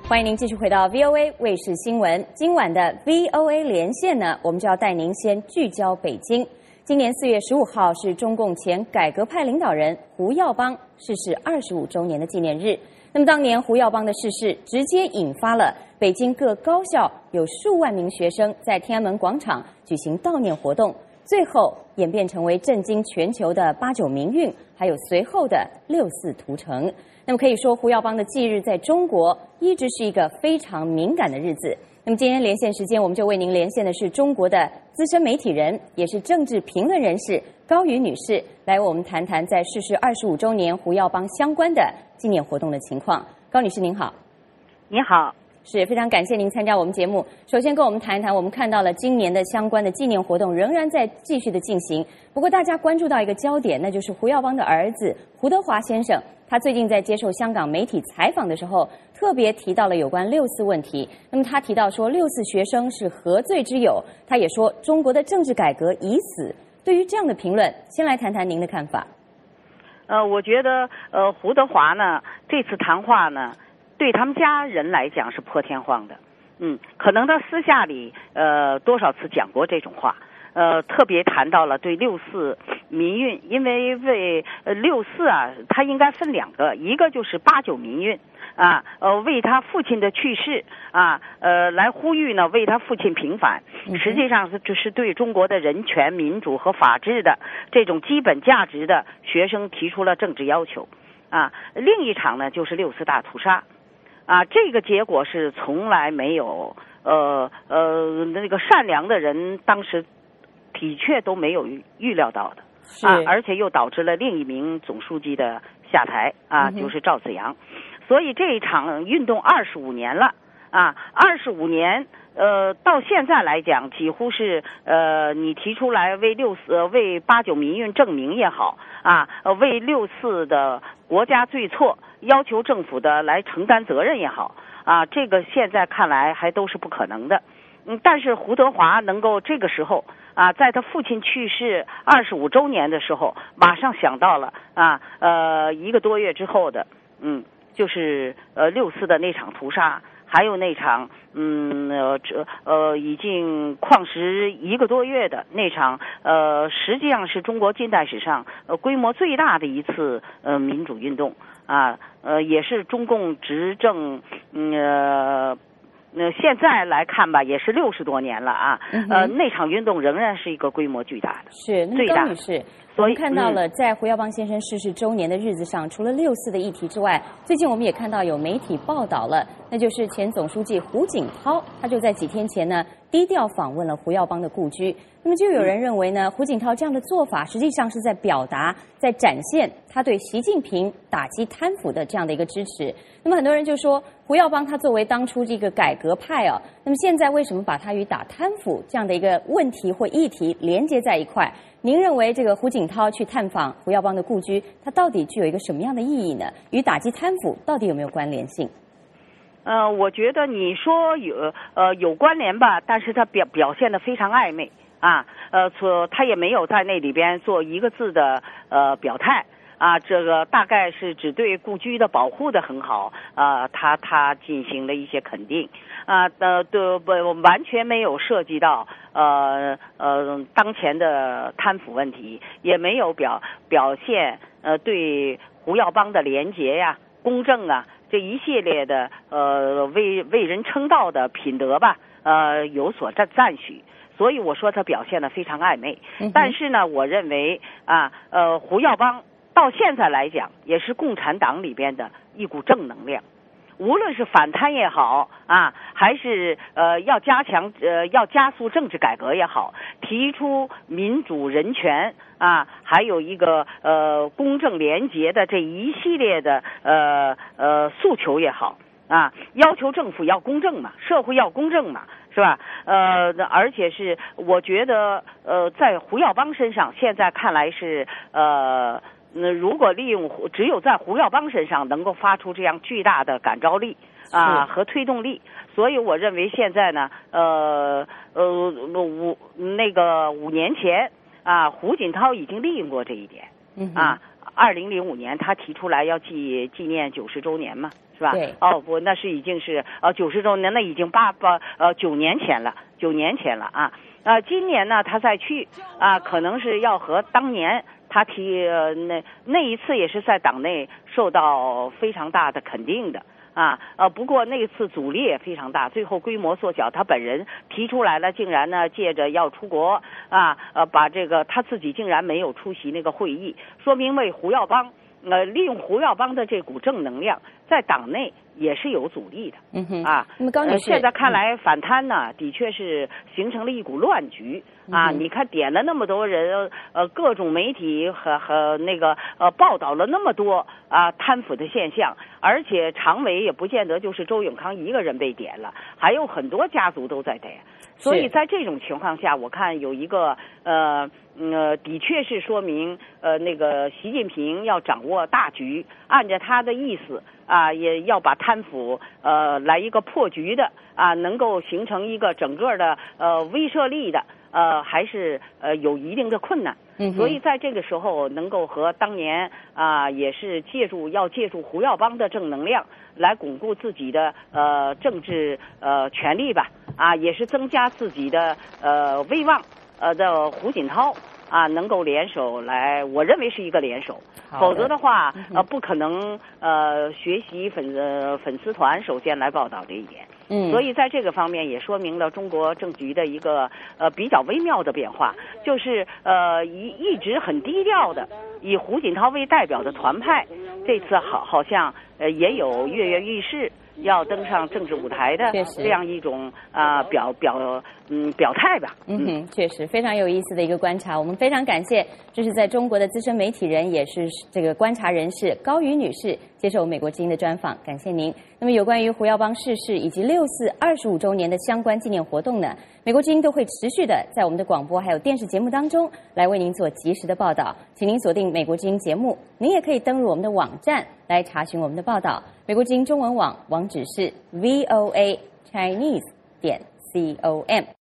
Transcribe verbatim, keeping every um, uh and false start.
欢迎您继续回到 V O A 卫视新闻。今晚的 V O A 连线呢，我们就要带您先聚焦北京。今年四月十五号是中共前改革派领导人胡耀邦逝世二十五周年的纪念日。那么当年胡耀邦的逝世，直接引发了北京各高校有数万名学生在天安门广场举行悼念活动，最后演变成为震惊全球的八九民运，还有随后的六四屠城。那么可以说，胡耀邦的忌日在中国一直是一个非常敏感的日子。那么今天连线时间，我们就为您连线的是中国的资深媒体人，也是政治评论人士高瑜女士，来为我们谈谈在逝世二十五周年胡耀邦相关的纪念活动的情况。高女士您好。 你好。 是非常感谢您参加我们节目。首先跟我们谈一谈，我们看到了今年的相关的纪念活动仍然在继续的进行。不过大家关注到一个焦点，那就是胡耀邦的儿子胡德华先生，他最近在接受香港媒体采访的时候，特别提到了有关六四问题。那么他提到说，六四学生是何罪之有？他也说，中国的政治改革已死。对于这样的评论，先来谈谈您的看法。 呃，我觉得呃，胡德华呢这次谈话呢，对他们家人来讲是破天荒的。嗯，可能他私下里呃多少次讲过这种话。呃，特别谈到了对六四民运，因为为呃六四啊，它应该分两个，一个就是八九民运啊，呃为他父亲的去世啊，呃来呼吁呢为他父亲平反，实际上是就是对中国的人权、民主和法治的这种基本价值的学生提出了政治要求啊。另一场呢就是六四大屠杀啊，这个结果是从来没有呃呃那个善良的人当时的确都没有预料到的啊，而且又导致了另一名总书记的下台啊，就是赵紫阳。所以这一场运动二十五年了啊，二十五年呃到现在来讲，几乎是呃你提出来为六四、呃、为八九民运证明也好啊，呃为六四的国家罪错要求政府的来承担责任也好啊，这个现在看来还都是不可能的。嗯，但是胡德华能够这个时候啊，在他父亲去世二十五周年的时候，马上想到了啊，呃，一个多月之后的，嗯，就是呃六四的那场屠杀，还有那场嗯呃这呃已经旷时一个多月的那场呃，实际上是中国近代史上呃规模最大的一次呃民主运动啊，呃也是中共执政嗯呃。那现在来看吧，也是六十多年了啊。嗯、呃，那场运动仍然是一个规模巨大的， 是最大。 高女士，我们看到了，在胡耀邦先生逝世周年的日子上，除了六四的议题之外，最近我们也看到有媒体报道了，那就是前总书记胡锦涛，他就在几天前呢低调访问了胡耀邦的故居。那么就有人认为呢，胡锦涛这样的做法实际上是在表达、在展现他对习近平打击贪腐的这样的一个支持。那么很多人就说，胡耀邦他作为当初这个改革派啊，那么现在为什么把他与打贪腐这样的一个问题或议题连接在一块？您认为这个胡锦涛去探访胡耀邦的故居，它到底具有一个什么样的意义呢？与打击贪腐到底有没有关联性？ 呃，我觉得你说有呃有关联吧，但是他表表现得非常暧昧啊，呃，所他也没有在那里边做一个字的呃表态啊，这个大概是只对故居的保护的很好啊，他他进行了一些肯定啊，呃，对不完全没有涉及到呃呃当前的贪腐问题，也没有表表现呃对胡耀邦的廉洁呀、公正啊。这一系列的呃为为人称道的品德吧，呃有所赞赞许，所以我说他表现得非常暧昧。嗯、但是呢，我认为啊，呃胡耀邦到现在来讲，也是共产党里边的一股正能量。无论是反贪也好啊，还是呃要加强呃要加速政治改革也好，提出民主人权啊，还有一个呃公正廉洁的这一系列的呃呃诉求也好啊，要求政府要公正嘛，社会要公正嘛，是吧？呃，而且是我觉得呃在胡耀邦身上，现在看来是呃。那如果利用只有在胡耀邦身上能够发出这样巨大的感召力啊和推动力，所以我认为现在呢，呃呃五那个五年前啊，胡锦涛已经利用过这一点啊。二零零五年他提出来要纪纪念九十周年嘛， 是吧？ 对。 哦不，那是已经是呃九十周年，那已经八八呃九年前了，九年前了啊。呃，今年呢他再去啊，可能是要和当年他提呃那那一次也是在党内受到非常大的肯定的。啊，呃，不过那次阻力也非常大，最后规模缩小，他本人提出来了，竟然呢借着要出国啊，呃，把这个他自己竟然没有出席那个会议，说明为胡耀邦，呃，利用胡耀邦的这股正能量，在党内也是有阻力的。 嗯哼。 啊， 那么高女士， 呃，现在看来反贪呢，的确是形成了一股乱局。啊，你看点了那么多人，呃，各种媒体和和那个呃报道了那么多啊贪腐的现象，而且常委也不见得就是周永康一个人被点了，还有很多家族都在点。所以在这种情况下，我看有一个呃呃，的确是说明呃那个习近平要掌握大局，按照他的意思啊，也要把贪腐呃来一个破局的啊，能够形成一个整个的呃威慑力的。呃，还是呃有一定的困难， 嗯， 所以在这个时候能够和当年啊、呃、也是借助要借助胡耀邦的正能量来巩固自己的呃政治呃权力吧，啊也是增加自己的呃威望呃的胡锦涛啊能够联手来，我认为是一个联手，否则的话呃不可能呃学习粉呃粉丝团首先来报道这一点。 嗯， 所以在这个方面也说明了中国政局的一个呃比较微妙的变化，就是呃一一直很低调的以胡锦涛为代表的团派，这次好好像呃也有跃跃欲试，要登上政治舞台的这样一种啊、呃、表表嗯表态吧。 嗯哼，确实非常有意思的一个观察，我们非常感谢这是在中国的资深媒体人，也是这个观察人士高瑜女士接受美国之音的专访，感谢您。那么有关于胡耀邦逝世以及六四二十五周年的相关纪念活动呢，美国之音都会持续的在我们的广播还有电视节目当中来为您做及时的报道，请您锁定美国之音节目，您也可以登入我们的网站来查询我们的报道，美国之音中文网网址是 V O A Chinese 点 com。